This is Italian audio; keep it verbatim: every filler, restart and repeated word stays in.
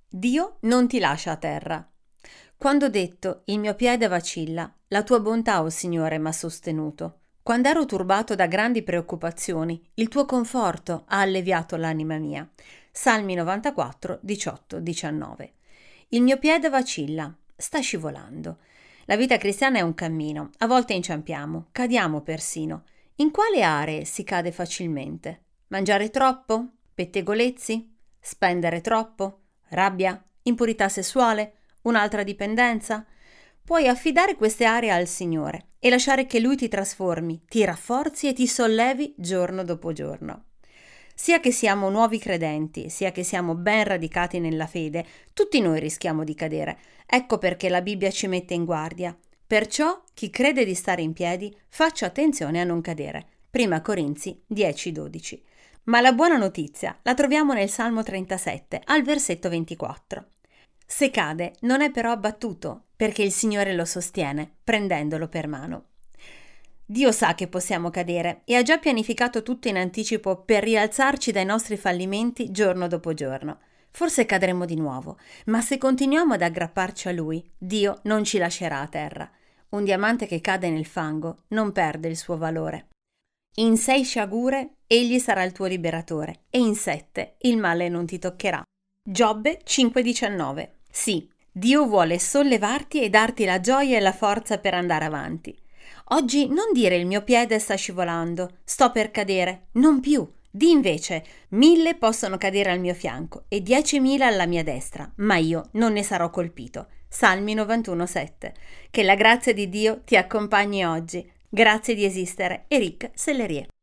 Dio non ti lascia a terra. Quando ho detto il mio piede vacilla, la tua bontà, o Signore, m'ha sostenuto. Quando ero turbato da grandi preoccupazioni, il tuo conforto ha alleviato l'anima mia. Salmi novantaquattro, diciotto diciannove. Il mio piede vacilla, sta scivolando. La vita cristiana è un cammino, a volte inciampiamo, cadiamo persino. In quale aree si cade facilmente? Mangiare troppo? Pettegolezzi? Spendere troppo? Rabbia? Impurità sessuale? Un'altra dipendenza? Puoi affidare queste aree al Signore e lasciare che Lui ti trasformi, ti rafforzi e ti sollevi giorno dopo giorno. Sia che siamo nuovi credenti, sia che siamo ben radicati nella fede, tutti noi rischiamo di cadere. Ecco perché la Bibbia ci mette in guardia. Perciò chi crede di stare in piedi faccia attenzione a non cadere. Prima Corinzi dieci dodici. Ma la buona notizia la troviamo nel Salmo trentasette, al versetto ventiquattro. Se cade, non è però abbattuto, perché il Signore lo sostiene, prendendolo per mano. Dio sa che possiamo cadere e ha già pianificato tutto in anticipo per rialzarci dai nostri fallimenti giorno dopo giorno. Forse cadremo di nuovo, ma se continuiamo ad aggrapparci a Lui, Dio non ci lascerà a terra. Un diamante che cade nel fango non perde il suo valore. In sei sciagure egli sarà il tuo liberatore e in sette il male non ti toccherà. Giobbe cinque diciannove. Sì, Dio vuole sollevarti e darti la gioia e la forza per andare avanti. Oggi non dire il mio piede sta scivolando, sto per cadere, non più. Di invece, mille possono cadere al mio fianco e diecimila alla mia destra, ma io non ne sarò colpito. Salmi novantuno sette. Che la grazia di Dio ti accompagni oggi. Grazie di esistere. Eric Sellerie.